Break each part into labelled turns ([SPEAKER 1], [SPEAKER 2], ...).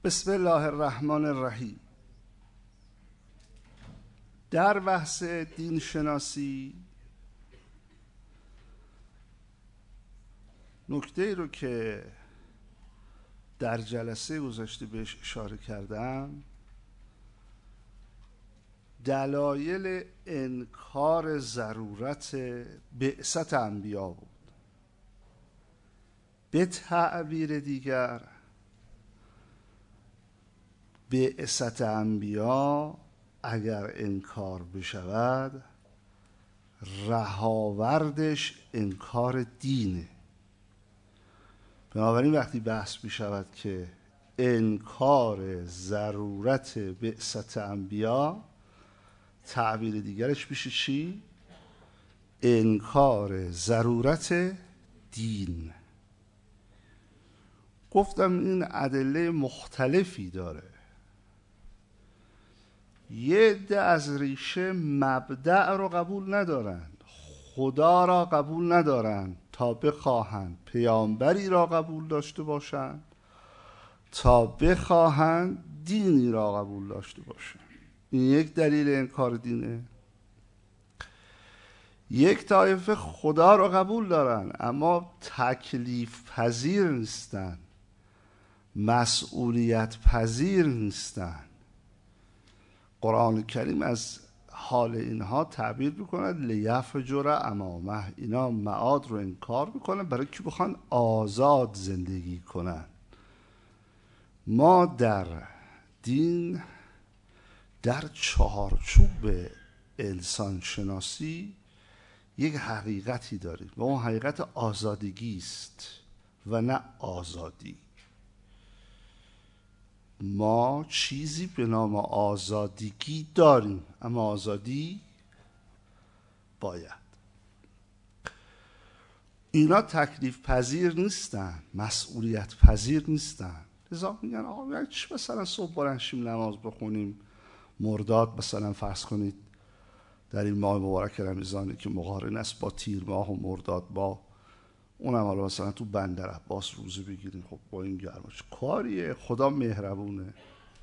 [SPEAKER 1] بسم الله الرحمن الرحیم. در بحث دین شناسی نکته‌ای رو که در جلسه گذشته بهش اشاره کردم دلایل انکار ضرورت بعثت انبیا بود. به تعبیر دیگر بعثت انبیا اگر انکار بشود رهاوردش انکار دینه. بنابراین وقتی بحث بشود که انکار ضرورت بعثت انبیا، تعبیر دیگرش میشه چی؟ انکار ضرورت دین. گفتم این ادله مختلفی داره. یه عده از ریشه مبدأ رو قبول ندارن، خدا را قبول ندارن تا بخواهند پیامبری را قبول داشته باشند، تا بخواهند دینی را قبول داشته باشند. این یک دلیل انکار دینه. یک طایفه خدا را قبول دارن اما تکلیف پذیر نیستن، مسئولیت پذیر نیستن. قرآن کریم از حال اینها تعبیر میکند لیفجر امامه. اینا معاد رو انکار میکنن برای که بخوان آزاد زندگی کنن. ما در دین در چارچوب انسان شناسی یک حقیقتی داریم و اون حقیقت آزادگی است و نه آزادی. ما چیزی به نام آزادگی داریم اما آزادی باید. اینا تکلیف پذیر نیستن، مسئولیت پذیر نیستن. لذا میگن آقا چی مثلا صبح بلند شیم نماز بخونیم، مرداد مثلا فرض کنید در این ماه مبارک رمضانی که مقارن است با تیر ماه و مرداد ماه، اونم حالا مثلا تو بندر عباس روزه بگیریم. خب با این گرماش کاریه؟ خدا مهربونه.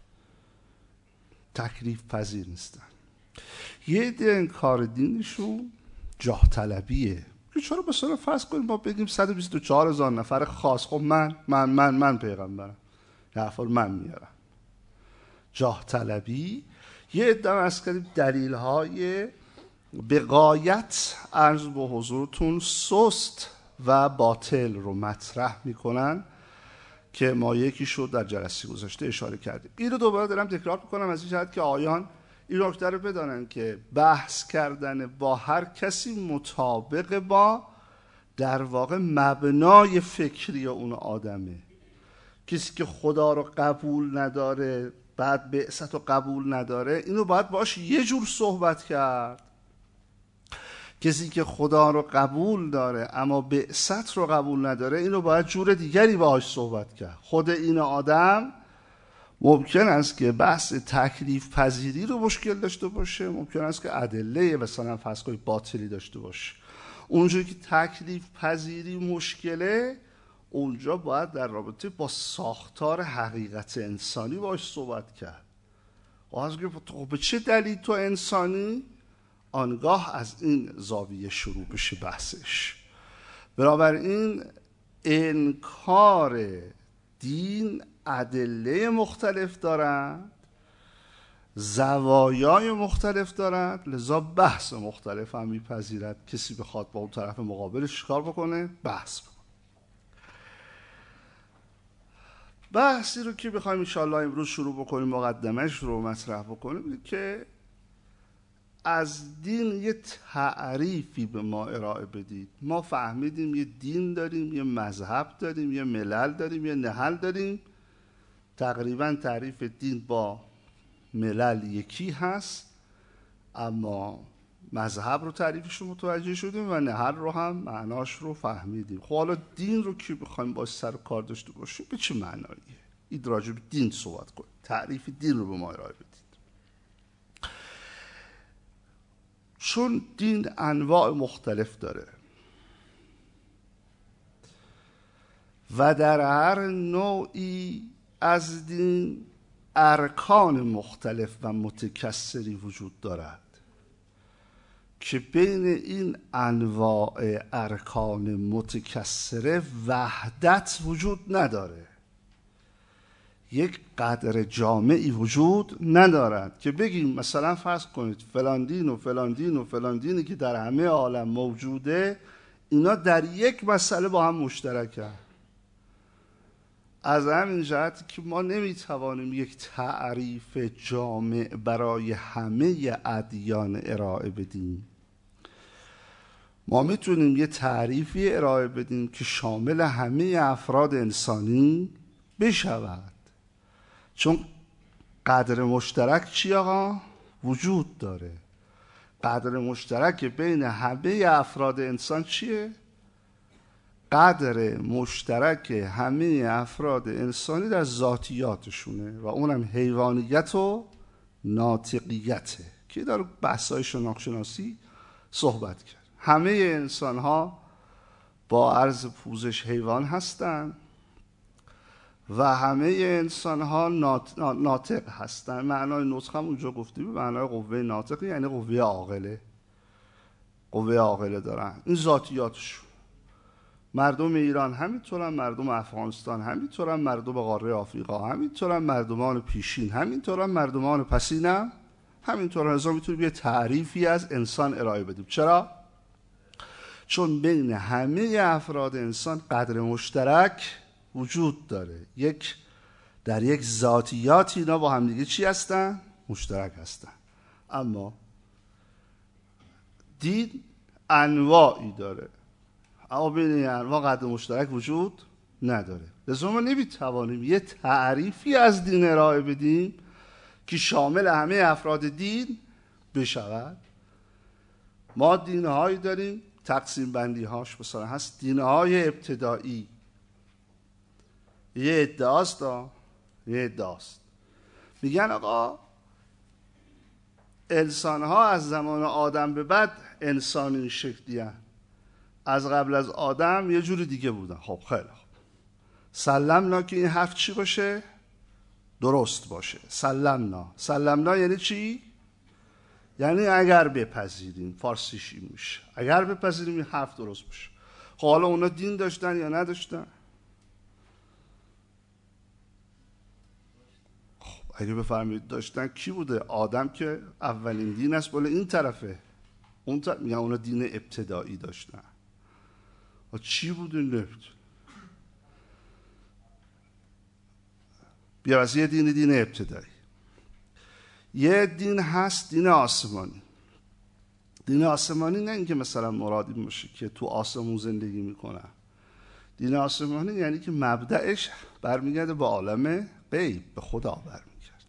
[SPEAKER 1] تکلیف پذیر نیستن. یه عده انکار دینشون جاه طلبیه. چرا مثلا فرض کنیم ما بگیم 124,000 نفر خاص، خب من پیغمبرم، یه حرفا رو من میارم. جاه طلبی. یه عده از دلیل های به غایت عرض به حضورتون سست و باطل رو مطرح میکنن که ما یکیشو در جلسه گذشته اشاره کردیم. این رو دوباره دارم تکرار میکنم از این جهت که آیان این نکته رو بدانن که بحث کردن با هر کسی مطابق با در واقع مبنای فکری اون آدمه. کسی که خدا رو قبول نداره بعد بعثت رو قبول نداره، اینو باید باش یه جور صحبت کرد. کسی که خدا رو قبول داره اما بعثت رو قبول نداره، اینو باید جور دیگری باهاش صحبت کرد. خود این آدم ممکن است که بحث تکلیف پذیری رو مشکل داشته باشه، ممکن است که ادله مثلا فرض کنید باطلی داشته باشه. اونجایی که تکلیف پذیری مشکله، اونجا باید در رابطه با ساختار حقیقت انسانی باهاش صحبت کرد. خب به چه دلیل تو انسانی؟ آنگاه از این زاویه شروع بشه بحثش. بنابراین انکار دین ادله مختلف دارند، زوایای مختلف دارند، لذا بحث مختلف هم میپذیرد. کسی بخواد با اون طرف مقابلش کار بکنه، بحث بکنه. بحثی رو که بخوایم انشاءالله امروز شروع بکنیم، مقدمش رو مطرح بکنیم، که از دین یه تعریفی به ما ارائه بدید. ما فهمیدیم یه دین داریم، یه مذهب داریم، یه ملل داریم، یه نهل داریم. تقریبا تعریف دین با ملل یکی هست، اما مذهب رو تعریفش رو متوجه شدیم و نهل رو هم معناش رو فهمیدیم. خب حالا دین رو که بخوایم باش سر کار داشته باشیم به چه معناییه؟ این راجع به دین صحبت کنیم، تعریف دین رو به ما ارائه بدید. چون دین انواع مختلف داره و در هر نوعی از دین ارکان مختلف و متکثری وجود دارد که بین این انواع ارکان متکثره وحدت وجود نداره، یک قدر جامعی وجود ندارد که بگیم مثلا فرض کنید فلان دین و فلان دین و فلان دینی که در همه عالم موجوده اینا در یک مسئله با هم مشترکن. از همین جهت که ما نمیتوانیم یک تعریف جامع برای همه ادیان ارائه بدیم. ما میتونیم یه تعریفی ارائه بدیم که شامل همه افراد انسانی بشود، چون قدر مشترک چی آقا؟ وجود داره. قدر مشترک بین همه افراد انسان چیه؟ قدر مشترک همه افراد انسانی در ذاتیاتشونه و اونم حیوانیت و ناطقیته که در بحث‌های شناختی صحبت کرد. همه انسان ها با عرض پوزش حیوان هستند و همه انسان ها ناطق هستند. معنای نطق هم اونجا گفتیم به معنای قوه ناطقی، یعنی قوه عاقله. قوه عاقله دارن، این ذاتیاتشون. مردم ایران همینطورن، مردم افغانستان همینطورن، مردم قاره آفریقا همینطورن، مردمان پیشین همینطورن، مردمان پسین هم همینطورن. از میتونیم یه تعریفی از انسان ارائه بدیم. چرا؟ چون بین همه افراد انسان قدر مشترک وجود داره. در یک ذاتیات اینا با هم دیگه چی هستن؟ مشترک هستن. اما دین انواعی داره، اما بین این انواع قدر مشترک وجود نداره. لذا ما نمیتوانیم یه تعریفی از دین ارائه بدیم که شامل همه افراد دین بشود. ما دینهایی داریم، تقسیم بندی هاش مثلا هست دینهای ابتدایی. یه ادعاست میگن آقا انسان ها از زمان آدم به بعد انسان این شکلی هست، از قبل از آدم یه جور دیگه بودن. خب خیلی خوب، سلمنا که این حرف چی باشه؟ درست باشه. سلمنا یعنی چی؟ یعنی اگر بپذیریم، فارسیش این میشه اگر بپذیریم این حرف درست باشه. خب حالا اونا دین داشتن یا نداشتن؟ خب اگه بفرمایید داشتن، کی بوده؟ آدم که اولین دین است، بالا این طرفه. میگن اونا دین ابتدایی داشتن. چی بوده؟ نفت. بیا از یه دین ابتدایی. یه دین هست دین آسمانی. دین آسمانی نه اینکه مثلا مرادی باشه که تو آسمون زندگی میکنن. دین آسمانی یعنی که مبدأش برمیگرده به عالم غیب، به خدا برمیگرده.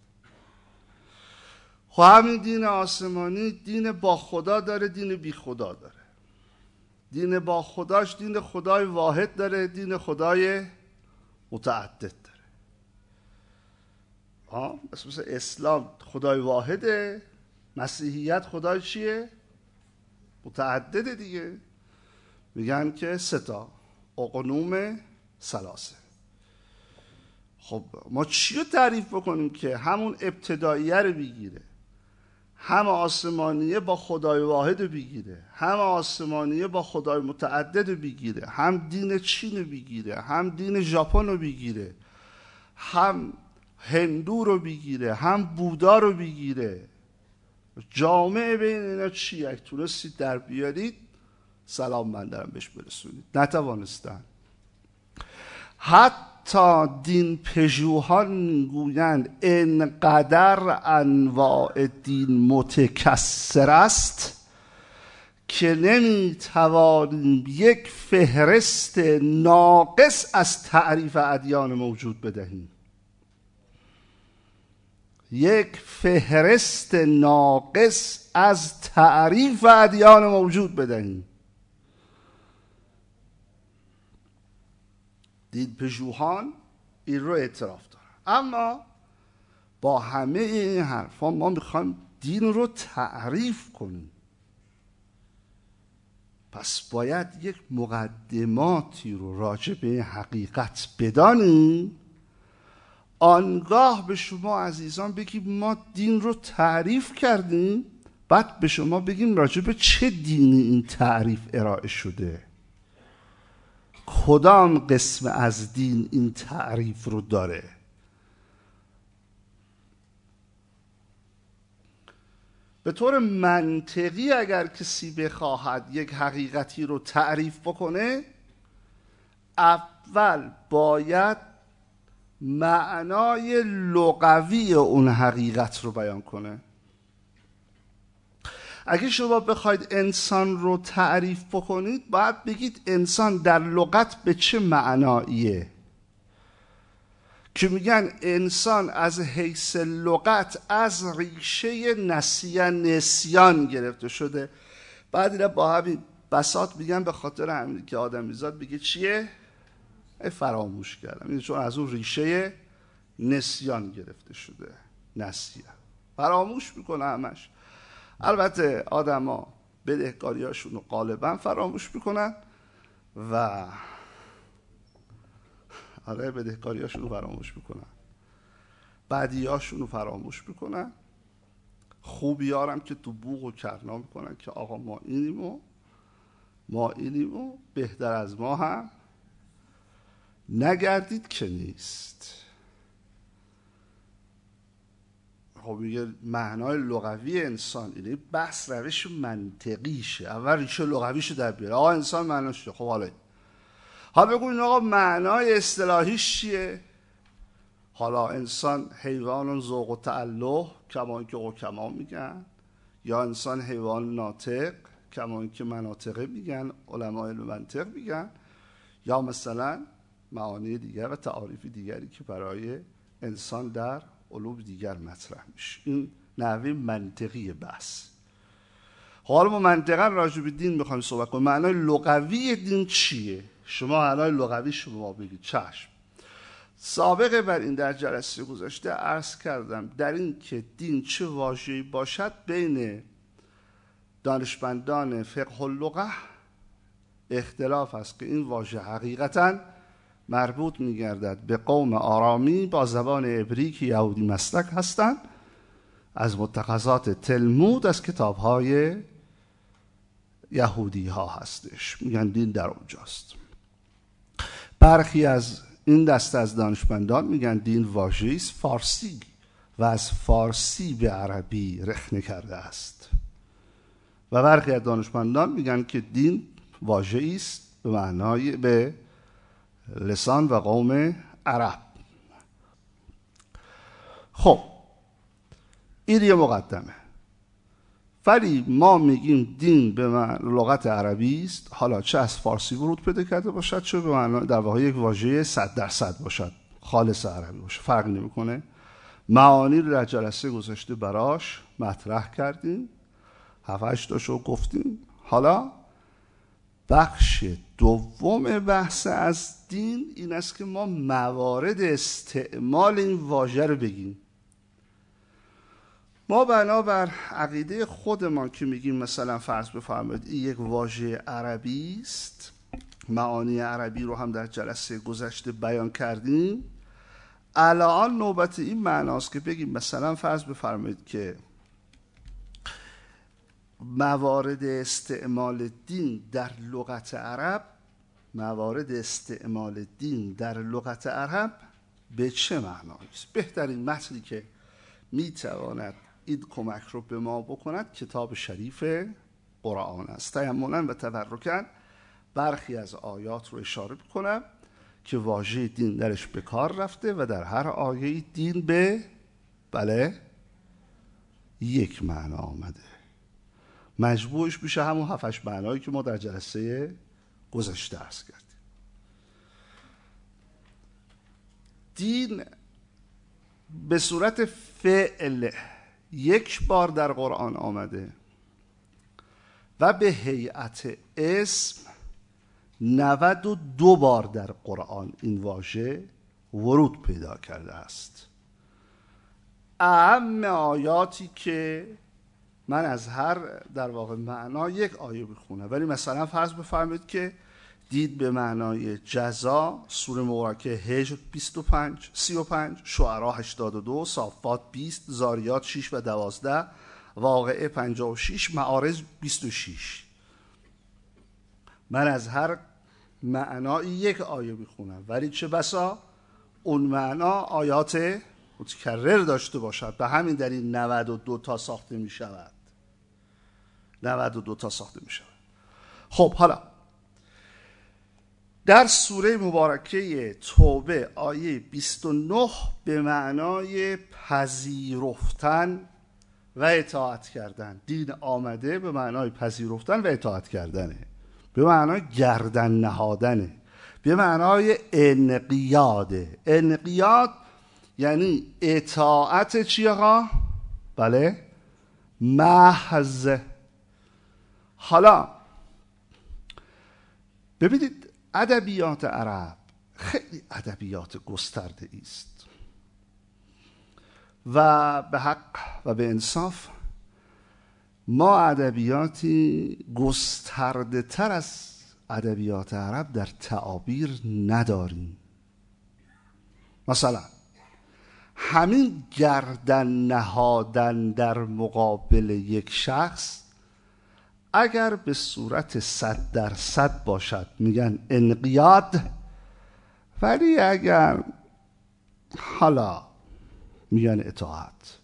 [SPEAKER 1] خب همین دین آسمانی دین با خدا داره، دین بی خدا داره. دین با خداش دین خدای واحد داره، دین خدای متعدد داره. مثل اسلام خدای واحده، مسیحیت خدای چیه؟ متعدده دیگه. میگن که 3 اقنوم ثلاثه. خب ما چی رو تعریف بکنیم که همون ابتداییه رو بگیره، هم آسمانیه با خدای واحد رو بگیره، هم آسمانیه با خدای متعدد رو بگیره، هم دین چین رو بگیره، هم دین ژاپن رو بگیره، هم هندو رو بگیره، هم بودا رو بگیره. جامعه بین اینا چی؟ اگه تونستید در بیارید سلام من دارم بهش برسونید. نتوانستن. حتی دین پژوهان گویند انقدر انواع دین متکثر است که نمیتوانیم یک فهرست ناقص از تعریف ادیان موجود بدهیم. یک فهرست ناقص از تعریف ادیان موجود بدهیم. دین پژوهان این رو اعتراف دارن. اما با همه این حرفا ما میخوایم دین رو تعریف کنیم. پس باید یک مقدماتی رو راجع به حقیقت بدانیم. آنگاه به شما عزیزان بگیم ما دین رو تعریف کردیم، بعد به شما بگیم راجع به چه دینی این تعریف ارائه شده، کدام قسم از دین این تعریف رو داره. به طور منطقی اگر کسی بخواهد یک حقیقتی رو تعریف بکنه، اول باید معنای لغوی اون حقیقت رو بیان کنه. اگه شما بخواید انسان رو تعریف بکنید، باید بگید انسان در لغت به چه معناییه، که میگن انسان از حیث لغت از ریشه نسیان گرفته شده. بعد اینا با همین بساط میگن به خاطر همین که آدمیزاد بگه چیه؟ فراموش کردم. این چون از اون ریشه نسیان گرفته شده. نسیان فراموش میکنه همش. البته آدما بدهکاریاشون رو غالبا فراموش میکنن و بدهکاریاشون رو فراموش میکنن، بدیاشون رو فراموش میکنن، خوبیارم که تو بوق و کرنا میکنن که آقا ما اینیم و بهتر از ما هم نگردید که نیست. خب میگه معنای لغوی انسان اینه. بحث روش منطقیشه. اول ریشه لغویشو در بیاره. آقا انسان معناش چیه؟ خب حالا بگوین آقا معنای اصطلاحیش چیه؟ حالا انسان حیوان ذوق و تعلق کما اینکه حکما میگن، یا انسان حیوان ناطق کما اینکه مناطقه میگن، علمای منطق میگن، یا مثلا معانی دیگر و تعاریف دیگری که برای انسان در علوم دیگر مطرح میشه. این نحوه منطقی بحث. حالا ما منطقا راجع به دین میخوایم صحبت کنیم. معنای لغوی دین چیه؟ شما معنای لغوی شما بگید. چشم. سابقه بر این در جلسه گذشته عرض کردم در این که دین چه واژه‌ای باشد بین دانشمندان فقه اللغه اختلاف است که این واژه حقیقتاً مربوط می‌گردد به قوم آرامی با زبان عبری که یهودی مسلک هستند، از متخذات تلمود، از کتاب‌های یهودی ها هستش. میگن دین در اونجاست. برخی از این دسته از دانشمندان میگن دین واژه‌ای است فارسی و از فارسی به عربی رخنه کرده است، و برخی از دانشمندان میگن که دین واژه‌ای است به معنای به لسان و قوم عرب. خب این یه مقدمه. ولی ما میگیم دین به لغت عربی است، حالا چه از فارسی ورود پیدا کرده باشد، چه به معنای در واقع یک واژه 100% باشد، خالص عربی باشه، فرق نمیکنه. معانی رو در جلسه گذشته براش مطرح کردیم، 7-8 تاشو گفتیم. حالا بخش دوم بحث از دین این است که ما موارد استعمال این واژه رو بگیم. ما بنابر عقیده خودمان که میگیم مثلا فرض بفرمایید این یک واژه عربی است، معانی عربی رو هم در جلسه گذشته بیان کردیم، الان نوبت این معناست که بگیم مثلا فرض بفرمایید که موارد استعمال دین در لغت عرب، موارد استعمال دین در لغت عرب به چه معنایی است. بهترین متنی که میتواند این کمک رو به ما بکند کتاب شریف قرآن است. تأملا و تبرکاً برخی از آیات رو اشاره بکنم که واژه دین درش به کار رفته و در هر آیه دین به یک معنا آمده. مجموعش میشه همون 7-8 معنایی که ما در جلسه گذشته عرض کردیم. دین به صورت فعل یک بار در قرآن آمده و به هیئت اسم 92 بار در قرآن این واژه ورود پیدا کرده است. اهم آیاتی که من از هر در واقع معنا یک آیه بخونم، ولی مثلا فرض بفرمایید که دید به معنای جزا، سوره مبارکه هجر 35 شعرا 82 صافات 20 زاریات 6 و 12 واقعه 56 معارج 26. من از هر معنایی یک آیه میخونم، ولی چه بسا اون معنا آیات متکرر داشته باشد. به همین دلیل 92 تا ساخته میشود. 92 تا ساخته میشود. خب حالا در سوره مبارکه توبه آیه 29 به معنای پذیرفتن و اطاعت کردن. دین آمده به معنای پذیرفتن و اطاعت کردنه، به معنای گردن نهادنه، به معنای انقیاده. انقیاد یعنی اطاعت چی آقا؟ بله، محض. حالا ببینید ادبیات عرب خیلی ادبیات گسترده است و به حق و به انصاف ما ادبیاتی گسترده تر از ادبیات عرب در تعابیر نداریم. مثلا همین گردن نهادن در مقابل یک شخص اگر به صورت 100% باشد میگن انقیاد، ولی اگر حالا میگن اطاعت.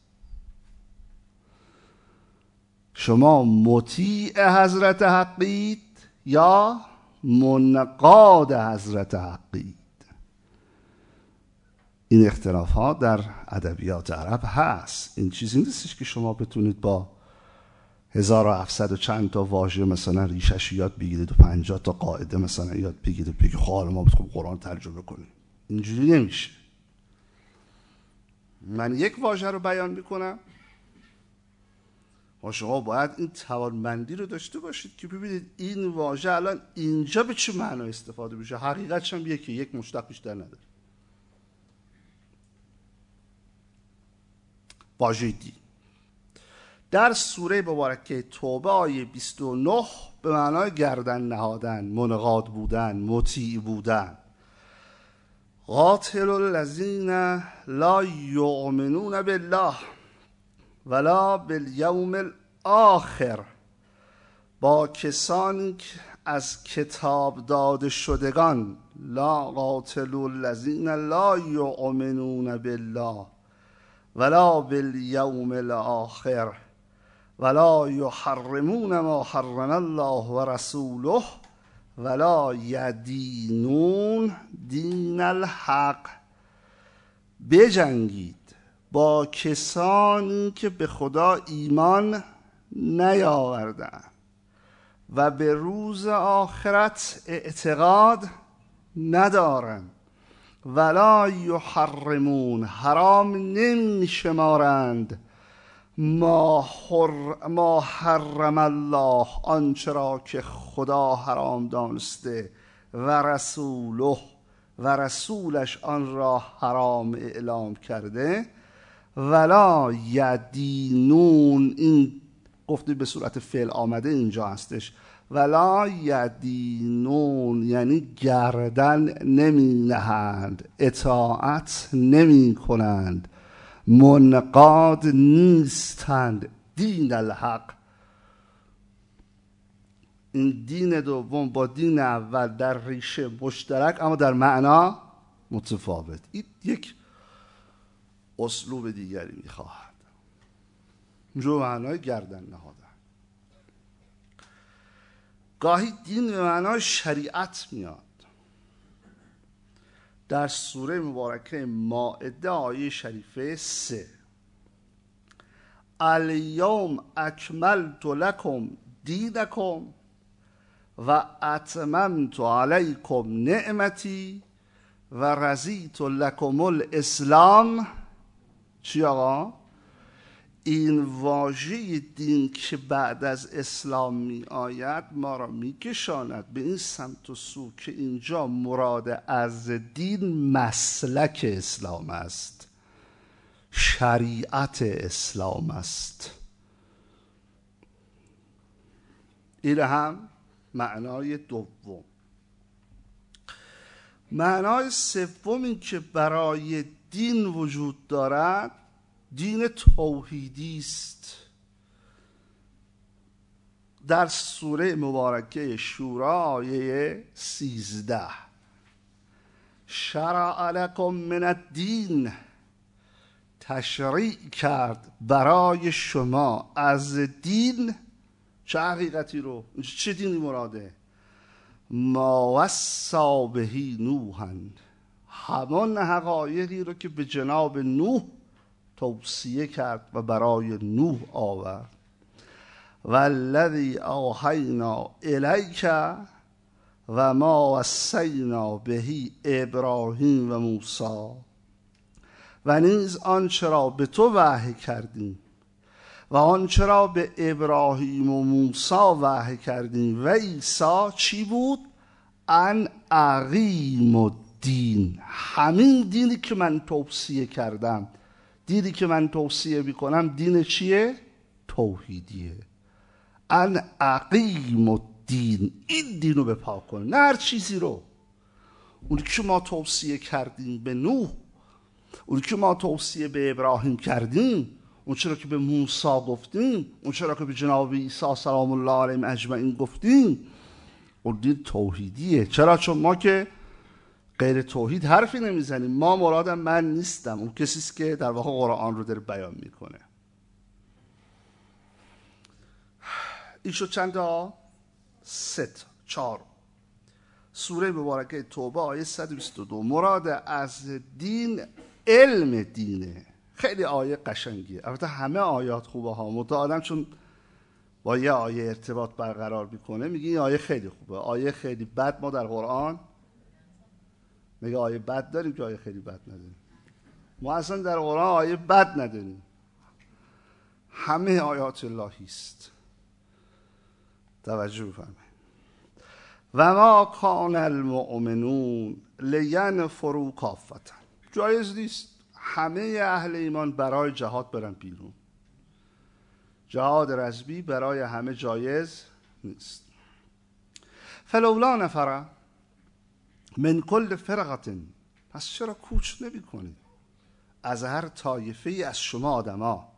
[SPEAKER 1] شما مطیع حضرت حقید یا منقاد حضرت حقید. این اختلاف ها در ادبیات عرب هست. این چیزی نیستش که شما بتونید با 1700 و چند تا واژه مثلا ریشش یاد بگیرید و 50 تا قاعده مثلا یاد بگیرید و بگید خب حالا ما بتونیم قرآن ترجمه کنیم. اینجوری نمیشه. من یک واژه رو بیان میکنم و شما باید این توانمندی رو داشته باشید که ببینید این واژه الان اینجا به چه معنا استفاده میشه. حقیقتش هم یک مشتق بیشتر نداره. واژه دین در سوره مبارکه توبه آیه 29 به معنای گردن نهادن، منقاد بودن، مطیع بودن. قاتل الذین لا یؤمنون بالله ولا بالیوم الاخر، با کسانی که از کتاب داده شدگان. لا قاتل الذین لا یؤمنون بالله ولا بالیوم الاخر ولا یحرمون ما حرم الله و رسوله ولا یدینون دین الحق. بجنگید با کسانی که به خدا ایمان نیاوردند و به روز آخرت اعتقاد ندارند. ولا یحرمون حرام نمی شمارند ما حرم الله آنچه را که خدا حرام دانسته و رسوله و رسولش آن را حرام اعلام کرده. ولا یدینون، این گفته به صورت فعل آمده اینجا هستش. ولا یدینون یعنی گردن نمی نهند، اطاعت نمی کنند، منقاد نیستند دین الحق. این دین دوم با دین اول در ریشه مشترک اما در معنا متفاوت. این یک اسلوب دیگری میخواهد. جو معنای گردن نهادن. گاهی دین به معنای شریعت میاد. در سوره مبارکه مائده آیه شریفه 3 الیوم اکملت لکم دینکم و اتممت علیکم نعمتی و رضیت لکم الاسلام. چی آقا؟ این واژه دین که بعد از اسلام می آید ما را می کشاند به این سمت و سو که اینجا مراد از دین مسلک اسلام است، شریعت اسلام است. این هم معنای دوم. معنای سومی که برای دین وجود دارد دین توحیدی است. در سوره مبارکه شورا آیه 13 شرع لکم من الدین، تشریع کرد برای شما از دین. چه حقیقتی رو؟ چه دینی مراده؟ ما وصا بهی نوحا، همان حقایقی رو که به جناب نوح توصیه کرد و برای نوح آورد. والذی اوحینا الیک و ما وصینا بهی ابراهیم و موسی، و نیز آنچه را به تو وحی کردیم و آنچه را به ابراهیم و موسی وحی کردیم و عیسی. چی بود؟ ان اقیم الدین، همین دینی که من توصیه کردم، دینی که من توصیه میکنم دین چیه؟ توحیدیه. ان اقیم الدین، این دین رو بپا کن، نه هر چیزی رو. اونی که ما توصیه کردیم به نوح، اونی که ما توصیه به ابراهیم کردیم، اون چرا که به موسی گفتیم، اون چرا که به جناب عیسی سلام الله علیهم اجمعین گفتیم، اون دین توحیدیه. چرا؟ چون ما که غیر توحید حرفی نمیزنیم. ما مرادم من نیستم، اون کسیست که در واقع قرآن رو داره بیان میکنه. این شد چند تا؟ 3 تا 4. سوره مبارکه توبه آیه 122. مراد از دین علم دینه. خیلی آیه قشنگیه. البته همه آیات خوبه ها، منتها آدم چون با یه آیه ارتباط برقرار میکنه میگه این آیه خیلی خوبه. آیه خیلی بد ما در قرآن میگه آیه بد داریم که آیه خیلی بد نداریم. ما اصلا در قرآن آیه بد نداریم، همه آیات الهی است. توجه بفرمایید. و ما کان المؤمنون لینفروا کافة، جایز نیست همه اهل ایمان برای جهاد برن بیرون. جهاد رزمی برای همه جایز نیست. فلولا نفر من کل فرقة، پس چرا کوچ نمی کنید از هر طایفه ای از شما آدما؟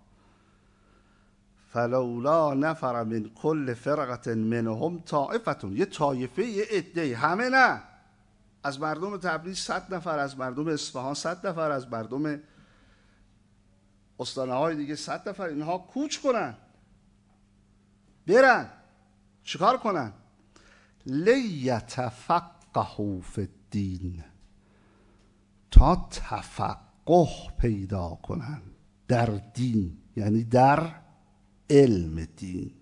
[SPEAKER 1] فلولا نفر من کل فرقة منهم طائفة، یه طایفه، یه عده، همه نه. از مردم تبریز 100 نفر، از مردم اصفهان 100 نفر، از مردم استانه‌های دیگه 100 نفر، اینها کوچ کنن برن چیکار کنن؟ لیتفقهوا فی الدین، تا تفقه پیدا کنن در دین، یعنی در علم دین.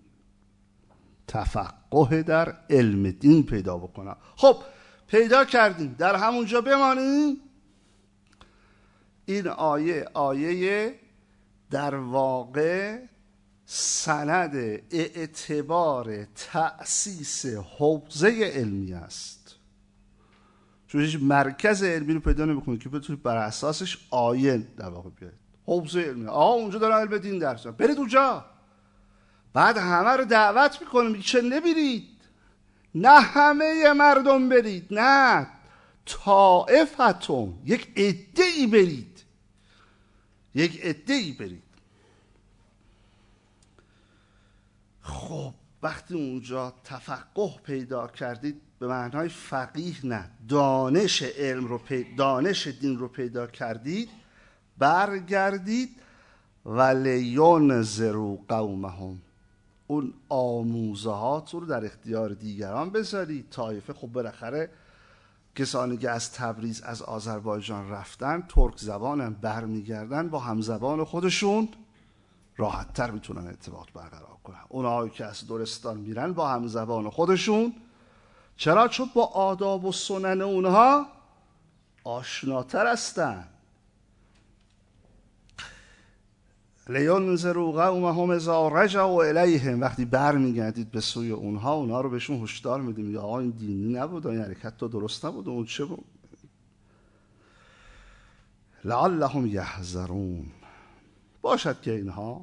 [SPEAKER 1] تفقه در علم دین پیدا بکنن. خب پیدا کردیم، در همونجا بمانیم؟ این آیه در واقع سند اعتبار تأسیس حوزه علمی است. چون هیچ مرکز علمی رو پیدا نمی‌کنید که بتونید بر اساسش آیه در واقع بیارید. حوزه علمی، اونجا دارن علم دین درس میدن، برید اونجا. بعد همه رو دعوت میکنه، میگه چه نبرید؟ نه همه مردم برید، نه طائفتون، یک عده‌ای برید، یک عده‌ای برید. خب وقتی اونجا تفقه پیدا کردید، به معنای فقیه نه، دانش علم رو دانش دین رو پیدا کردید، برگردید ولینذروا قومهم، اون آموزهات رو در اختیار دیگران بذارید. طایفه خب بالاخره کسانی که از تبریز از آذربایجان رفتن ترک زبانن، برمیگردن با همزبان خودشون راحت تر میتونن ارتباط برقرار کنن. اونهایی که از دورستان میرن با همزبان خودشون، چرا؟ چون با آداب و سنن اونها آشناتر هستن. لینذروا قومهم اذا رجعوا الیهم، وقتی برمیگردید به سوی اونها رو بهشون هشدار میدید، میگه آقا این دینی نبود، این حرکت تو درست نبود، اون چه بود؟ لعلهم یحذرون، باشد که اینها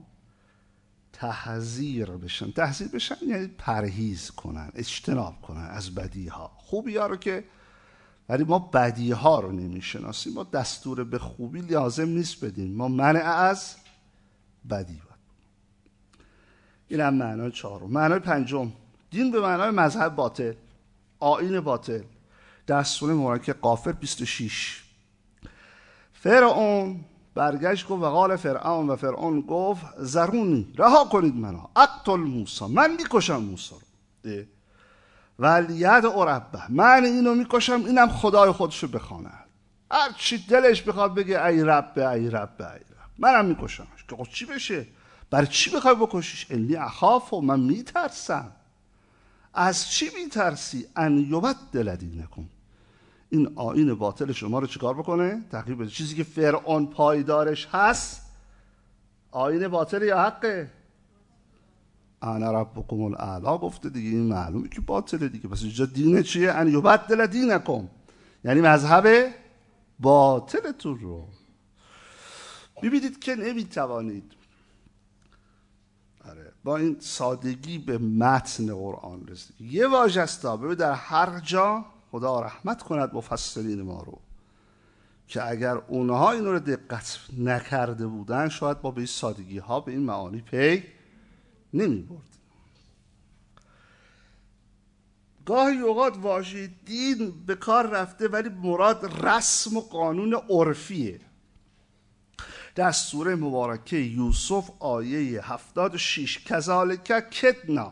[SPEAKER 1] تحذیر بشن. تحذیر بشن یعنی پرهیز کنن، اجتناب کنن از بدیها. خوبی ها رو که ولی ما بدی ها رو نمیشناسیم. ما دستور به خوبی لازم نیست بدیم، ما منع از بدی باید. این هم معنای چهارم. معنای پنجم، دین به معنای مذهب باطل، آیین باطل. دستور مبارک غافر 26. فرعون برگشت گفت و قال فرعون، و فرعون گفت ذرونی، رها کنید منو، اقتل موسی، من میکشم موسی رو، ولید ربه، من اینو میکشم اینم خدای خودشو بخواند، هر چی دلش بخواد بگه ای ربه ای ربه ای رب، منم میکشمش. که خب چی بشه؟ برای چی بخوای بکشیش؟ انی اخاف، من میترسم. از چی میترسی؟ ان یبدل دینکم، این آیین باطل شما رو چیکار بکنه؟ تغییر بده. چیزی که فرعون پایدارش هست آیین باطل یا حقه؟ انا ربکم الاعلی گفته دیگه، این معلومه که باطله دیگه. پس اینجا دین چیه؟ ان یبدل دینکم، یعنی مذهب باطلتون رو. ببینید که نمیتوانید با این سادگی به متن قرآن رسید. یه واژه است ببین، در هر جا خدا رحمت کند مفسرین ما رو که اگر اونها این رو دقت نکرده بودن شاید با به این سادگی ها به این معانی پی نمی برد. گاهی اوقات واژه دین به کار رفته ولی مراد رسم و قانون عرفیه. در سوره مبارکه یوسف آیه 76 کذالک کدنا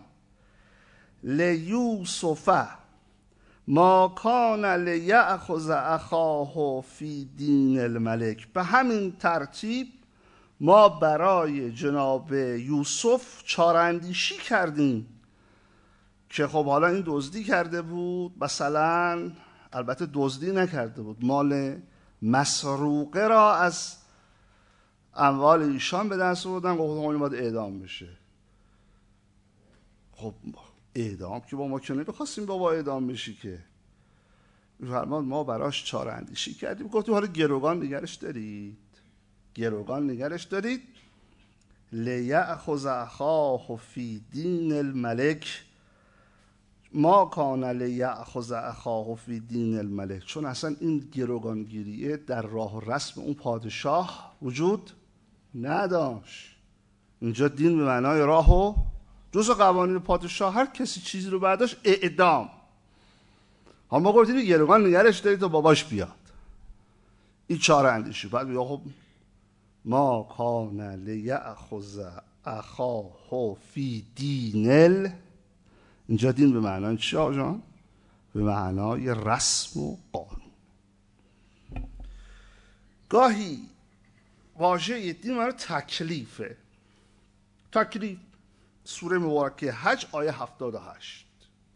[SPEAKER 1] لیوسف ما کان لیأخذ اخاه فی دین الملک، به همین ترتیب ما برای جناب یوسف چاراندیشی کردیم که خب حالا این دزدی کرده بود، مثلا البته دزدی نکرده بود، مال مسروقه را از اموال ایشان به دست آوردن، گفتن این باید اعدام بشه. خب اعدام که با ما که نمیخواستیم بابا اعدام بشی که، فرمان ما براش چاره اندیشی کردیم، گفتیم حالا گروگان نگرش دارید، گروگان نگرش دارید، لیأخذ اخاه فی دین الملک، ما کان لیأخذ اخاه فی دین الملک، چون اصلا این گروگانگیریه در راه و رسم اون پادشاه وجود نداشت. اینجا دین به معنای راه و جزء قوانین پادشاه، هر کسی چیزی رو برداشت اعدام. ما گفتیم گروگان نگرش دارید تا باباش بیاد، این چاره اندیشی. بعد بگه خب ما کان لیأخذ اخاه فی دین اینجا دین به معنای چی آقا جان؟ به معنای رسم و قانون. گاهی واژه دین معنای تکلیفه. تکلیف سوره مبارکه حج آیه 78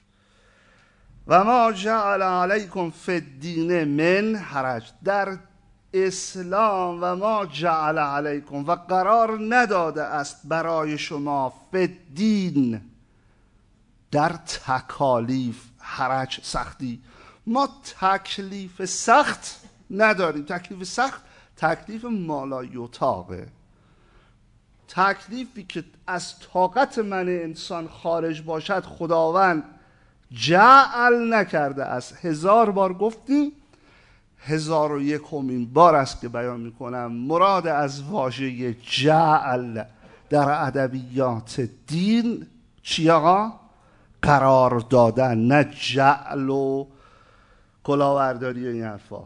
[SPEAKER 1] و ما جعل علیکم فی الدین من حرج، در اسلام و ما جعل علیکم، و قرار نداده است برای شما فی الدین، در تکالیف، حرج سختی. ما تکلیف سخت نداریم. تکلیف سخت تکلیف مالایطاقه، تکلیفی که از طاقت من انسان خارج باشد خداوند جعل نکرده است. 1000 بار گفتیم، 1001مین بار است که بیان میکنم. مراد از واژه جعل در ادبیات دین چی آقا؟ قرار دادن، نه جعل و کلاهبرداری و این حرفا.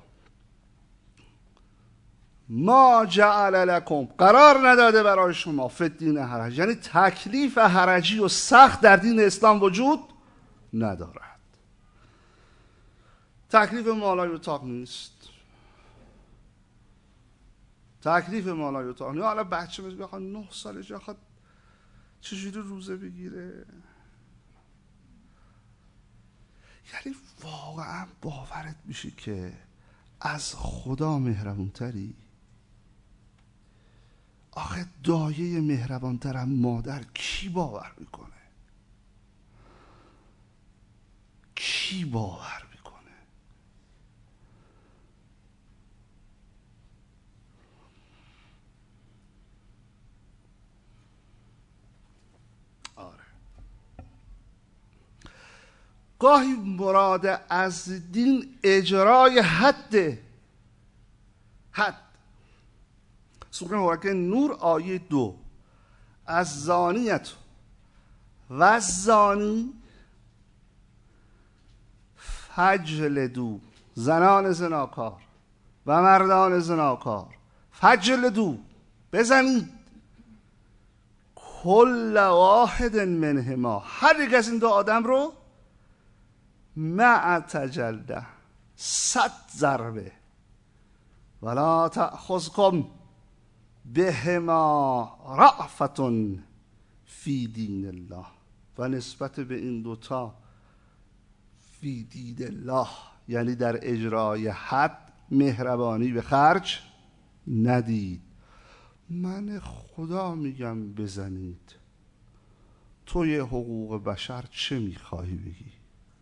[SPEAKER 1] ما جعل لکم، قرار نداده برای شما فی الدین حرج، یعنی تکلیف حرجی و سخت در دین اسلام وجود ندارد. تکلیف مالایطاق نیست، تکلیف مالایطاق نیست. حالا بچه بخواد 9 سالش بخواد چجوری روزه بگیره، یعنی واقعا باورت میشه که از خدا مهربونتری؟ آخه دایه مهربانترم مادر کی باور میکنه؟ کی باور میکنه؟ آره. گاهی مراد از دین اجرای حد سوره مبارکه نور آیه 2 از زانیت و زانی فجلدو، زنان زناکار و مردان زناکار، فجلدو، بزنید، کل واحد منهما، هر یک از این دو آدم رو، مع تجلده، 100 ضربه، ولا تأخذکم بهما رأفة فی دین الله، و نسبت به این دوتا فی دین الله یعنی در اجرای حد مهربانی به خرج ندید. من خدا میگم بزنید، توی حقوق بشر چه میخواهی بگی؟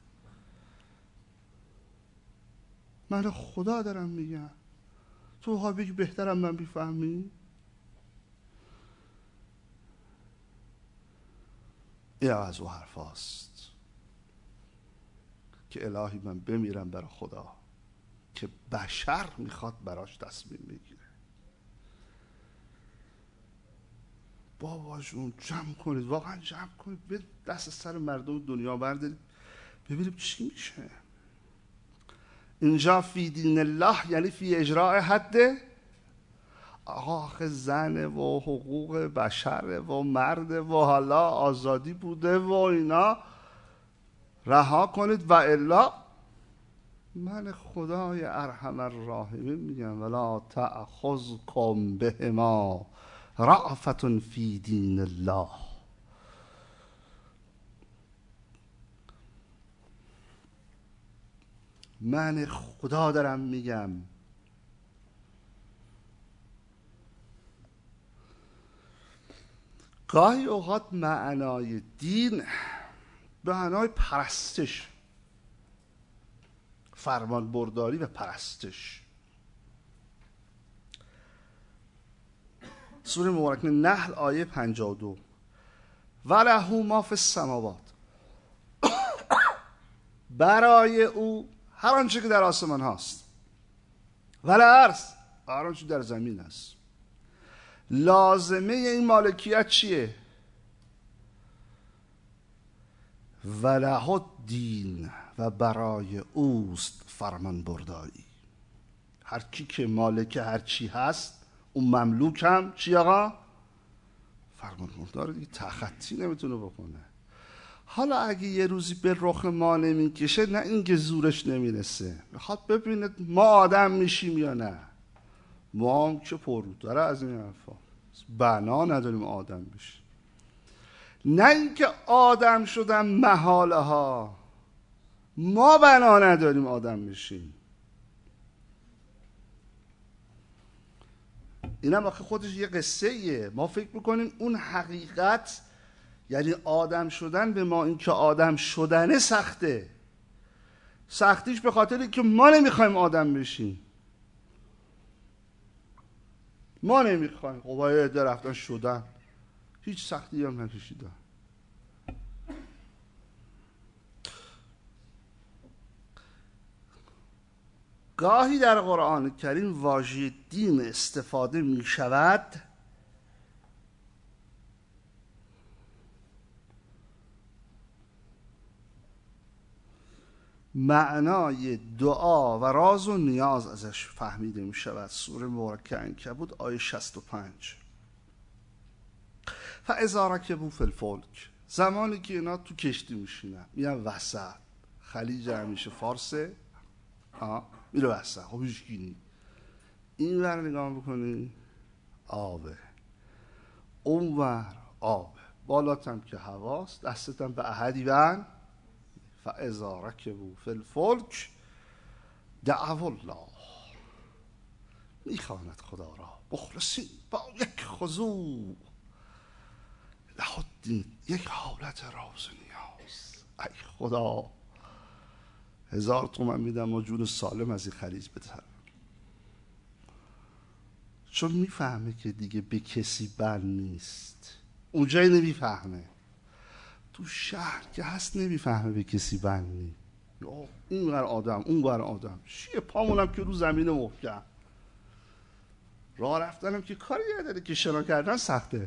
[SPEAKER 1] من خدا دارم میگم، تو ها بگی بهترم من بیفهمی؟ این از او حرف هاست که الهی من بمیرم برای خدا که بشر میخواد براش تصمیم بگیره. بابا جون جمع کنید، واقعا جمع کنید، به دست سر مردم دنیا بردارید ببینیم چی میشه. اینجا فی دین الله یعنی فی اجراء حد. آخه زن و حقوق بشر و مرد و حالا آزادی بوده و اینا، رها کنید و الا من خدای ارحم الراحمین میگم ولا تأخذکم بهما رأفة فی دین الله. من خدا دارم میگم گاهی اوقات معنای دین به معنای پرستش، فرمان برداری و پرستش. سوره مبارکه نحل آیه 52 وله ما فی السماوات، برای او هر آنچه که در آسمان هاست، والارض، هر آنچه در زمین است. لازمه این مالکیت چیه؟ وله دین، و برای اوست فرمان برداری. هر کی که مالک هر چی هست اون مملوک هم چی آقا؟ فرمان بردار دیگه، تخطی نمیتونه بکنه. حالا اگه یه روزی به رخ ما نمیکشه، نه اینکه زورش نمیرسه، میخواد ببینه ما آدم میشیم یا نه. ما هم که پرو داره از این حرفا، بنا نداریم آدم بشیم. نه اینکه آدم شدن محاله ها، ما بنا نداریم آدم بشیم. اینم آخه خودش یه قصه ایه. ما فکر میکنیم اون حقیقت یعنی آدم شدن به ما اینکه آدم شدنه سخته. سختیش به خاطر اینکه ما نمیخوایم آدم بشیم. ما نمیخوایم. خب عده رفتن شدن، هیچ سختی هم نکشیدن. گاهی در قرآن کریم واژه دین استفاده می شود معنای دعا و راز و نیاز ازش فهمیده می شود. سوره مبارکه عنکبوت آیه 65 فاذا رکبوا فی الفلک، زمانی که اینا تو کشتی میشینن، میان وسط خلیج همیشه فارسه، میره وسط، خب هیچکی این ور نگاه بکنی آبه، اون ور آبه، بالاتم که هواست، دستتم به احدی بند. فاذا رکبوا فی الفلک دعوا الله، میخواند خدا را مخلصین با یک خضوع له الدین، یک حالت راز نیاز. ای خدا 1000 تومن میدم و جون سالم از این خلیج بترم. چون میفهمه که دیگه به کسی بند نیست. اونجایی نمیفهمه، تو شهر که هست نمیفهمه به کسی بند نیست. این ور آدم اون ور آدم، چیه پامونم که رو زمین محکم، راه رفتنم که کاری نداره که شنا کردن سخته.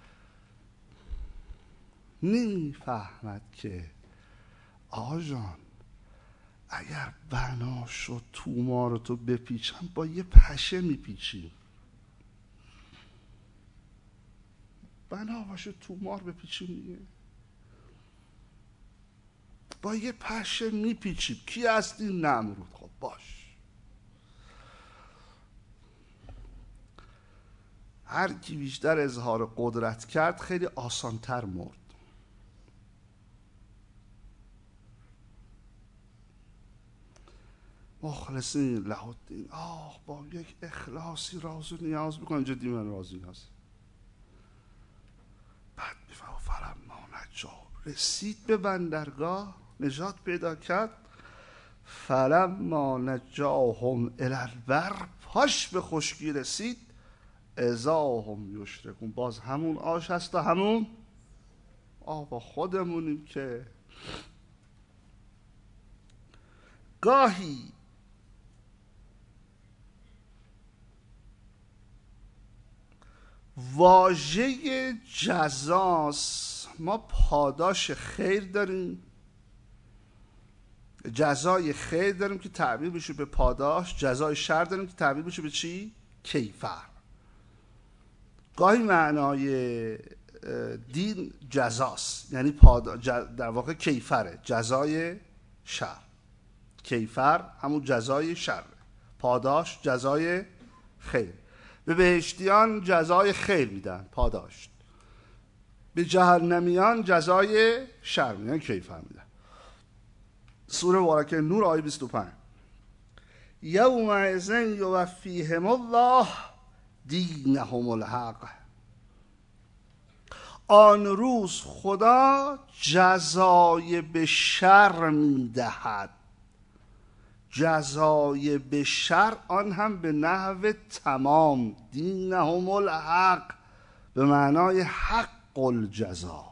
[SPEAKER 1] نمیفهمد که آقا جان اگر بنا شد تومار رو تو بپیچم با یه پشه میپیچیم، بنا باشه تومار بپیچیم دیگه، با یه پشه میپیچیم. کی هستی؟ نمرود. خب باش، هر کی بیشتر اظهار قدرت کرد خیلی آسانتر مرد. مخلصین له الدین، با یک اخلاصی راز و نیاز بکن. جدی من راز و نیاز. بعد میفهم فلما نجا، رسید به بندرگاه، نجات پیدا کرد. فلما نجاهم الی البر، پاش به خشکی رسید. اذا هم یشرکون، باز همون آش هست و همون با خودمونیم که گاهی واژه جزاست. ما پاداش خیر داریم، جزای خیر داریم که تعبیر بشه به پاداش، جزای شر داریم که تعبیر بشه به چی؟ کیفر. گاهی معنای دین جزاست، یعنی در واقع کیفره، جزای شر. کیفر همون جزای شر، پاداش جزای خیر. به بهشتیان جزای خیر میدن، پاداش. به جهنمیان جزای شر میدن، کیفر میدن. سوره مبارکه نور آیه 25. یومئذ یوفیهم الله دینهم الحق، آن روز خدا جزای به شر میدهد. جزای به شر، آن هم به نحو تمام. دینهم الحق به معنای حق الجزا.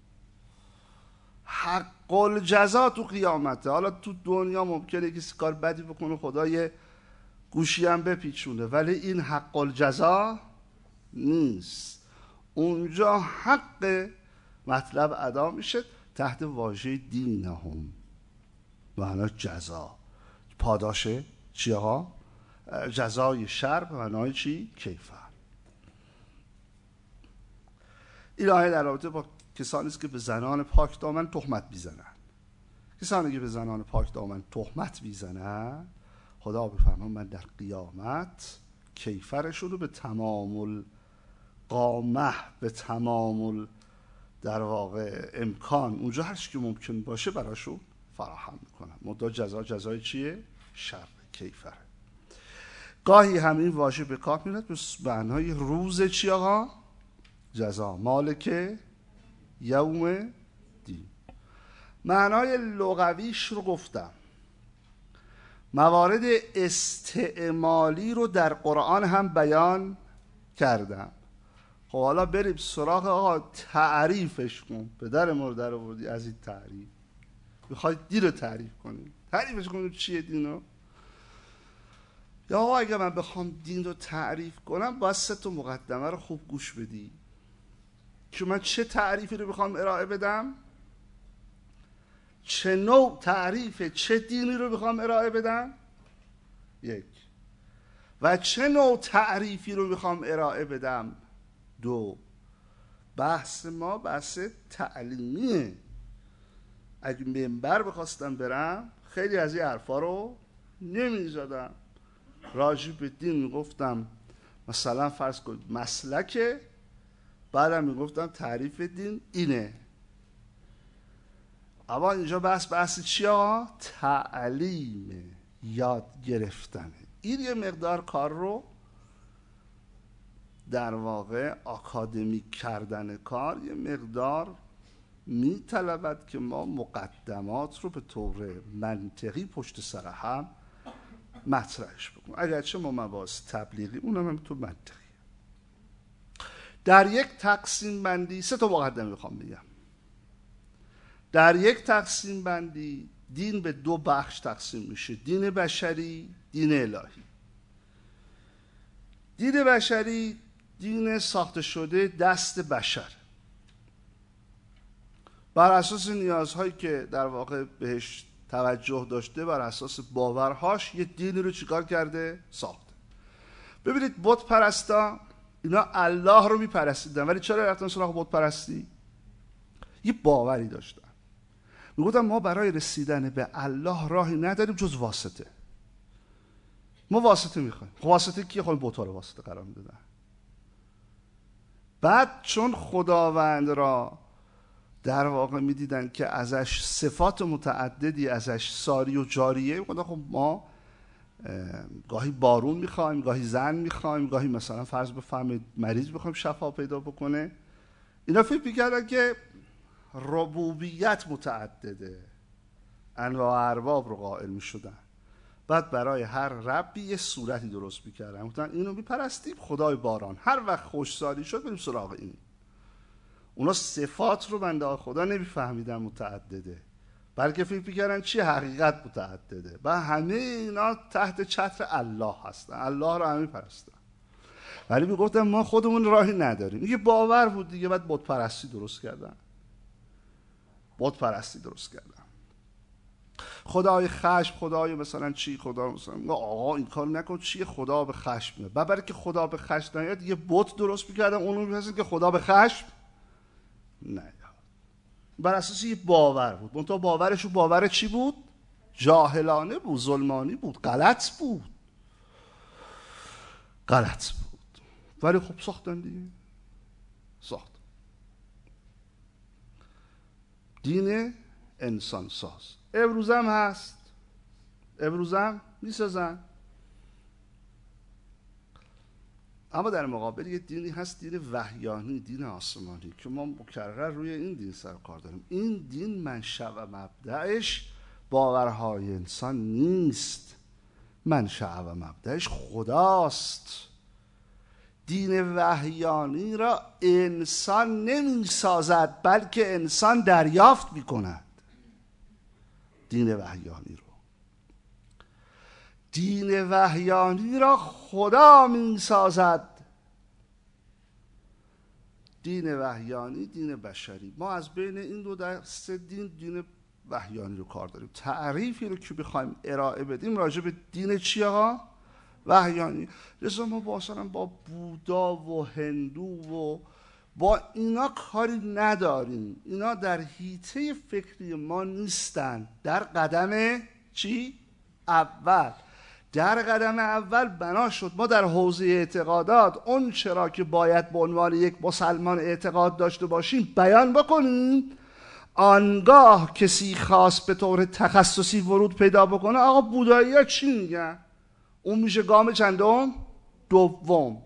[SPEAKER 1] حق الجزا تو قیامته. حالا تو دنیا ممکنه کسی کار بدی بکنه خدا یه گوشی هم بپیچونه، ولی این حق الجزا نیست. اونجا حق مطلب ادا میشه تحت واژه دینهم، معنی جزا، پاداش چی ها؟ جزای شر به معنای چی؟ کیفر. این آیه در رابطه با کسانی است که به زنان پاک دامن تهمت میزنن. کسانی که به زنان پاک دامن تهمت میزنن، خدا بفرمان من در قیامت کیفرشون رو به تمام القامه، به تمام در واقع امکان، اونجا هر چی که ممکن باشه براشون فراهم میکنم. مدعا جزای چیه؟ شر، کیفره. گاهی همین واژه به کار میاد به معنای روز چی آقا؟ جزا، مالک یوم دین. معنای لغویش رو گفتم. موارد استعمالی رو در قرآن هم بیان کردم. خب حالا بریم سراغ آقا تعریفش کن. پدر ما رو در آوردی از این تعریف، میخوای دین رو تعریف کنی، تعریفش کن چیه دینو. یا آقا اگه من بخوام دین رو تعریف کنم باید 3 مقدمه رو خوب گوش بدی که من چه تعریفی رو بخوام ارائه بدم، چه نوع تعریف چه دینی رو بخوام ارائه بدم، 1، و چه نوع تعریفی رو بخوام ارائه بدم، 2. بحث ما بحث تعلیمیه. اگه منبر بخواستم برم خیلی از این حرفا رو نمیزدم. راجع به دین میگفتم مثلا فرض کن مسلکه، بعدم میگفتم تعریف دین اینه. اما اینجا بحث چیه آقا؟ تعلیم، یاد گرفتنه. این یه مقدار کار رو در واقع آکادمیک کردن کار یه مقدار میطلبد که ما مقدمات رو به طور منطقی پشت سر هم مطرحش بکنیم. اگرچه ما مباحث تبلیغی اونم هم تو منطقی. در یک تقسیم بندی 3 مقدمه میخوام بگم. در یک تقسیم بندی دین به دو بخش تقسیم میشه: دین بشری، دین الهی. دین بشری دین ساخته شده دست بشر، بر اساس نیازهایی که در واقع بهش توجه داشته، بر اساس باورهاش یه دینی رو چیکار کرده؟ ساخته. ببینید بت پرستا اینا الله رو میپرستیدن، ولی چرا رفتن سراغ بت پرستی؟ یه باوری داشتن، میگفتن ما برای رسیدن به الله راهی نداریم جز واسطه. ما واسطه میخوایم. واسطه کیه؟ خود بت‌ها رو واسطه قرار میدادن. بعد چون خداوند را در واقع میدیدن که ازش صفات متعددی ازش ساری و جاریه، میگفتن خب ما گاهی بارون میخوایم، گاهی زن میخوایم، گاهی مثلا فرض بفرمایید مریض میخوایم شفا پیدا بکنه. اینا فکر میکردن که ربوبیت متعدده، انواع ارباب رو قائل میشدن. بعد برای هر ربی یه صورتی درست میکردن، گفتن اینو میپرستیم خدای باران، هر وقت خوشسالی شد بریم سراغ این. اونا صفات رو بنده خدا نمیفهمیدن متعدده، بلکه فکر میکردن چی؟ حقیقت متعدده. و همه اینا تحت چتر الله هستن، الله رو همه پرستن، ولی میگفتن ما خودمون راهی نداریم. یه باور بود دیگه. بعد بت پرستی درست کردن. خدای خشم، خدای مثلا چی، خدا مثلا آقا این کار نکن، چیه خدا به خشم میاد. بعد برای که خدا به خشم نیاد یه بت درست میکردن، اونو می‌پرستن که خدا به خشم نیاد. بر اساس یه باور بود. منتها باورش باور چی بود؟ جاهلانه بود، ظلمانی بود، غلط بود. ولی خب ساختن دیگه. دین انسان ساز امروزم هست، امروزم میسازن. اما در مقابل یه دینی هست، دین وحیانی، دین آسمانی، که ما مکرر روی این دین سر کار داریم. این دین منشأ و مبدأش باورهای انسان نیست، منشأ و مبدأش خداست. دین وحیانی را انسان نمی سازد، بلکه انسان دریافت می کند. دین وحیانی را خدا می سازد. دین وحیانی، دین بشری. ما از بین این دو دسته دین وحیانی رو کار داریم. تعریفی رو که بخوایم ارائه بدیم راجع به دین چی آقا؟ وحیانی. لذا ما با بودا و هندو و با اینا کاری نداریم. اینا در حیطه فکری ما نیستن. در قدم چی؟ اول. در قدم اول بنا شد ما در حوزه اعتقادات اون چرا که باید به عنوان یک مسلمان اعتقاد داشته باشیم بیان بکنیم. آنگاه کسی خواست به طور تخصصی ورود پیدا بکنه، آقا بودایی ها چی میگن؟ اون میشه گام چندم؟ دوم.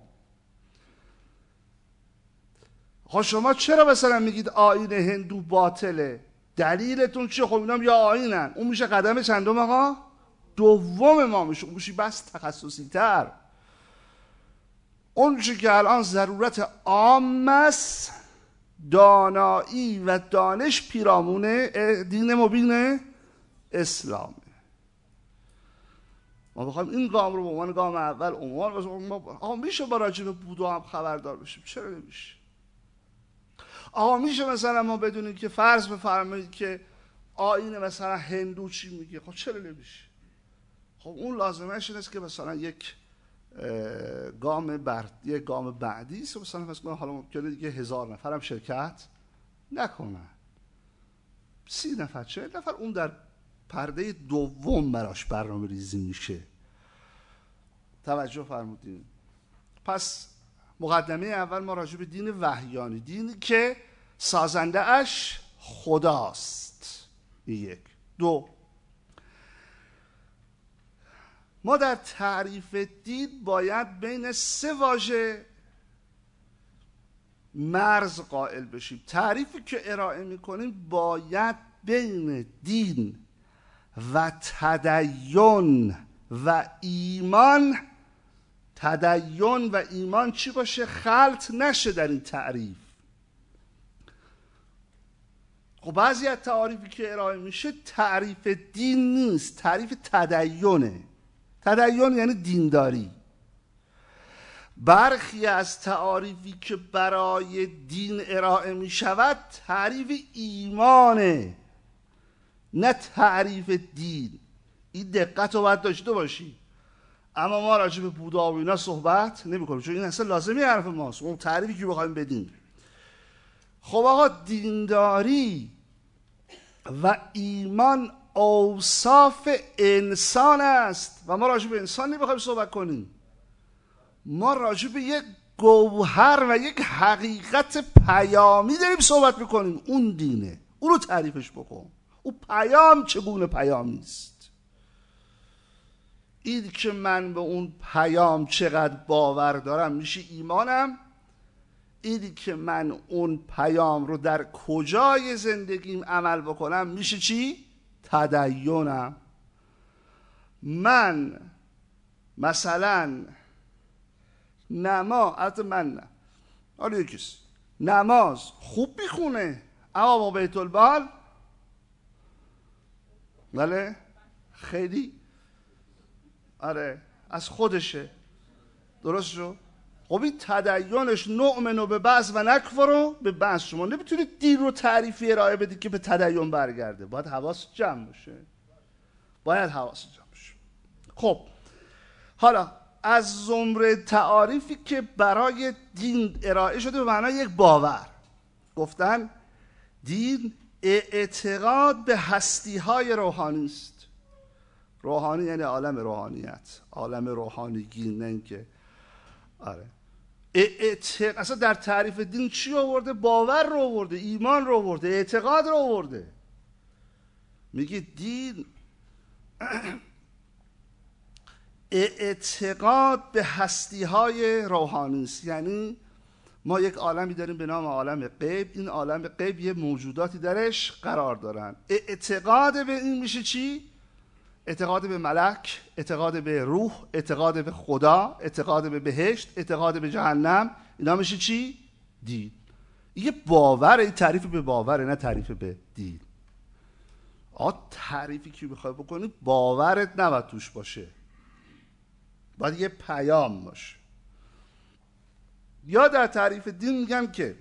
[SPEAKER 1] خب شما چرا مثلا میگید آیین هندو باطله؟ دلیلتون چیه؟ خب اینا یا آیینن. اون میشه قدم چندم آقا؟ دوم ما میشه. اون میشه بس تخصصی تر. اون چی که الان ضرورت عام است، دانایی و دانش پیرامون دین مبین اسلامه. ما بخوایم این گام رو به عنوان گام اول عنوان میشه با راجع به بودا هم خبردار بشیم؟ چرا نمیشه؟ میشه مثلا ما بدونیم که فرض بفرمایید که آیین مثلا هندو چی میگه؟ خب چرا نمیشه؟ خب اون لازمش اینه که مثلا یک گام بعدی است، مثلا حالا ممکنه دیگه 1000 نفر هم شرکت نکنن، 30 نفر 40 نفر، اون در پرده دوم براش برنامه ریزی میشه. توجه فرمودین؟ پس مقدمه اول ما راجع به دین وحیانی، دینی که سازنده اش خداست. یک. دو، ما در تعریف دین باید بین 3 واژه مرز قائل بشیم. تعریفی که ارائه میکنیم باید بین دین و تدین و ایمان، تدین و ایمان چی باشه؟ خلط نشه در این تعریف. خب بعضی از تعاریفی که ارائه میشه تعریف دین نیست، تعریف تدینه. تدین یعنی دینداری. برخی از تعاریفی که برای دین ارائه می شود تعریف ایمانه، نه تعریف دین. این دقت رو باید داشته باشی. اما ما راجع به بودا و اینا صحبت نمی کنیم، چون این اصلا لازمی حرف ماست، اون تعریفی که بخوایم بدیم. خب آقا، دینداری و ایمان اوصاف انسان است و ما راجع به انسان نمیخوایم صحبت کنیم. ما راجع به یک گوهر و یک حقیقت پیامی داریم صحبت میکنیم. اون دینه، اون رو تعریفش بکن. اون پیام چگونه پیامی است؟ این که من به اون پیام چقدر باور دارم میشه ایمانم. اینی که من اون پیام رو در کجای زندگیم عمل بکنم میشه چی؟ تدینم. من مثلا نماز خوب میخونه اما با بیت المال بله خیلی از خودشه، درست شو؟ خب این تدینش نؤمن به بعض و نکفر به بعض. شما نمیتونید دین رو تعریفی ارائه بدید که به تدین برگرده. باید حواس جمع باشه. خب حالا از زمره تعاریفی که برای دین ارائه شده به معنای یک باور، گفتن دین اعتقاد به هستی‌های روحانی است. روحانی یعنی عالم روحانیت، عالم روحانیگی، نه اینکه اصلا در تعریف دین چی آورده؟ باور رو آورده، ایمان رو آورده، اعتقاد رو آورده. میگه دین اعتقاد به هستی‌های روحانی است. یعنی ما یک عالمی داریم به نام عالم غیب. این عالم غیب یه موجوداتی درش قرار دارن. اعتقاد به این میشه چی؟ اعتقاد به ملک، اعتقاد به روح، اعتقاد به خدا، اعتقاد به بهشت، اعتقاد به جهنم. اینا میشه چی؟ دین. یه باوره. این تعریف به باوره، نه تعریف به دین. تعریفی که بخوای بکنی باورت نباید توش باشه، باید یه پیام باشه. یا در تعریف دین میگم که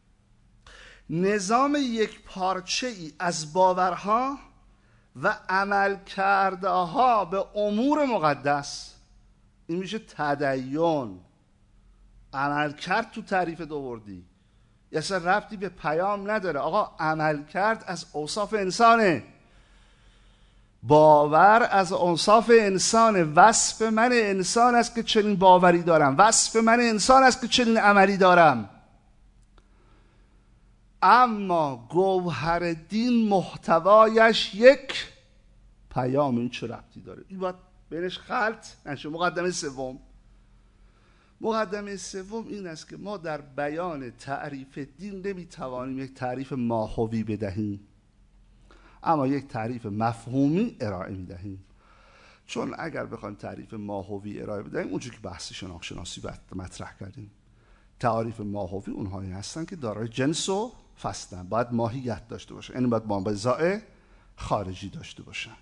[SPEAKER 1] نظام یک پارچه ای از باورها و عمل کرده ها به امور مقدس، این میشه تدین. عمل کرد تو تعریف دووردی، یا اصلا ربطی به پیام نداره. آقا عمل کرد از اوصاف انسانه، باور از اوصاف انسانه. وصف من انسان است که چنین باوری دارم، وصف من انسان است که چنین عملی دارم. اما گوهر دین محتوایش یک پیام. این چه ربطی داره؟ این باید بینش خلط نشه. مقدمه سوم این است که ما در بیان تعریف دین نمیتوانیم یک تعریف ماهوی بدهیم، اما یک تعریف مفهومی ارائه میدهیم. چون اگر بخوایم تعریف ماهوی ارائه بدهیم، اونجور که بحث شناختی مطرح کردیم، تعریف ماهوی اونهایی هستن که دارای جنس و فصلن، باید ماهیت داشته باشن، یعنی باید منبعضاء خارجی داشته باشن.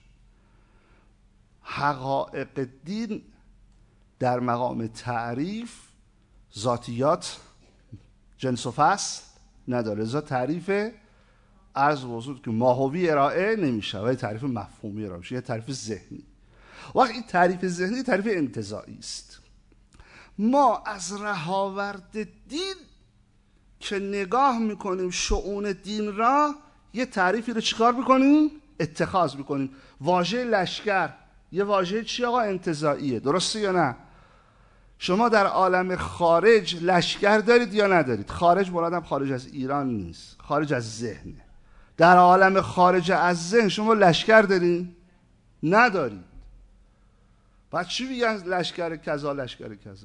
[SPEAKER 1] حقایق دین در مقام تعریف ذاتیات جنس و فصل نداره، لذا تعریف عرض وجود که ماهوی ارائه نمیشه و تعریف مفهومی ارائه میشه، یه تعریف ذهنی. وقتی این تعریف ذهنی تعریف انتزاعی است. ما از رهاورد دین که نگاه میکنیم شؤون دین را، یه تعریفی رو چیکار میکنیم؟ اتخاذ میکنیم. واژه لشکر یه واژه چی آقا؟ انتزاعیه، درسته یا نه؟ شما در عالم خارج لشکر دارید یا ندارید؟ خارج مرادم خارج از ایران نیست، خارج از ذهنه. در عالم خارج از ذهن شما لشکر دارید؟ ندارید. بعد چی میگن؟ لشکر کذا لشکر کذا.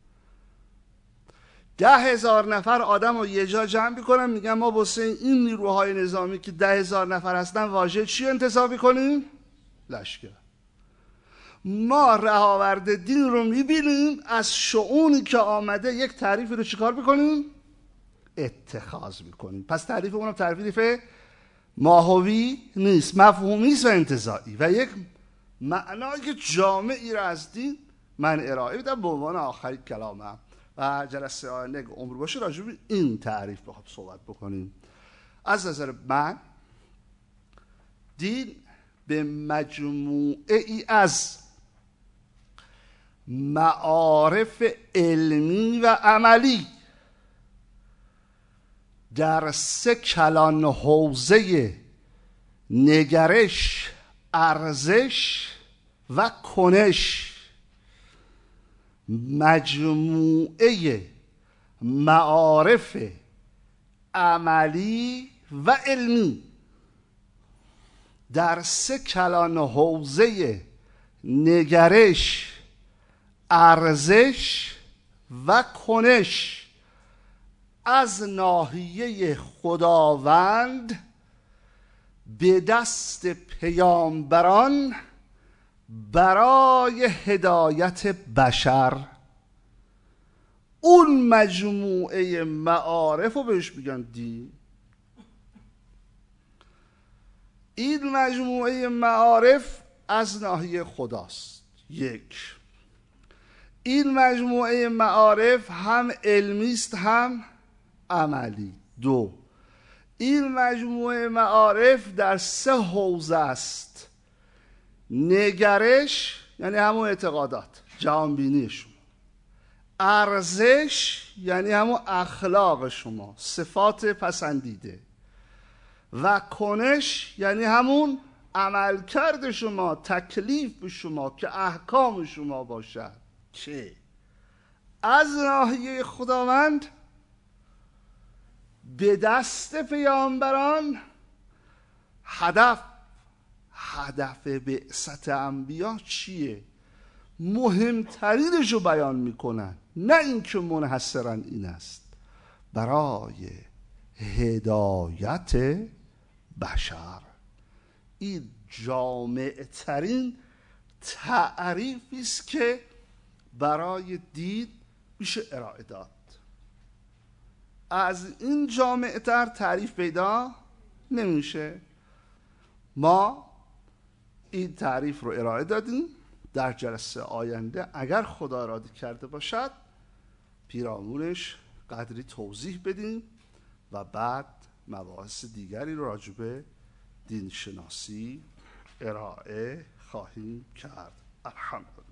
[SPEAKER 1] 10,000 نفر آدم رو یه جا جمع میکنن، میگن ما واسه این نیروهای نظامی که 10,000 نفر هستن واژه چی انتخاب میکنیم؟ لشکر. ما رهاورد دین رو میبینیم، از شؤونی که آمده یک تعریفی رو چیکار میکنیم؟ اتخاذ میکنیم. پس تعریف اونم تعریف ماهوی نیست، مفهومی است و انتزاعی و یک معنای جامعی را از دین من ارائه میدم به عنوان آخرین کلامم و جلسه آینده اگه عمر باشه راجع به این تعریف بخوام صحبت بکنیم. از نظر من دین به مجموعه ای از معارف علمی و عملی در 3 کلان حوزه نگرش، ارزش و کنش، مجموعه معارف عملی و علمی در 3 کلان حوزه نگرش، ارزش و کنش از ناحیه خداوند به دست پیامبران برای هدایت بشر، اون مجموعه معارف رو بهش میگن دین. این مجموعه معارف از ناحیه خداست. 1. این مجموعه معارف هم علمی است هم عملی. 2. این مجموعه معارف در 3 حوزه است: نگرش یعنی همون اعتقادات جهانبینی شما، ارزش یعنی همون اخلاق شما، صفات پسندیده، و کنش یعنی همون عملکرد شما، تکلیف شما که احکام شما باشد که از ناحیه خداوند به دست پیامبران هدف بعثت انبیا چیه؟ مهمترینش رو بیان میکنن، نه اینکه منحصرا این است، برای هدایت بشر. این جامع ترین تعریفی است که برای دین میشه ارائه داد. از این جامع تر تعریف پیدا نمیشه. ما این تعریف رو ارائه دادیم. در جلسه آینده اگر خدا اراده کرده باشد پیرامونش قدری توضیح بدیم و بعد مباحث دیگری رو راجع به دین شناسی ارائه خواهیم کرد. الحمدلله.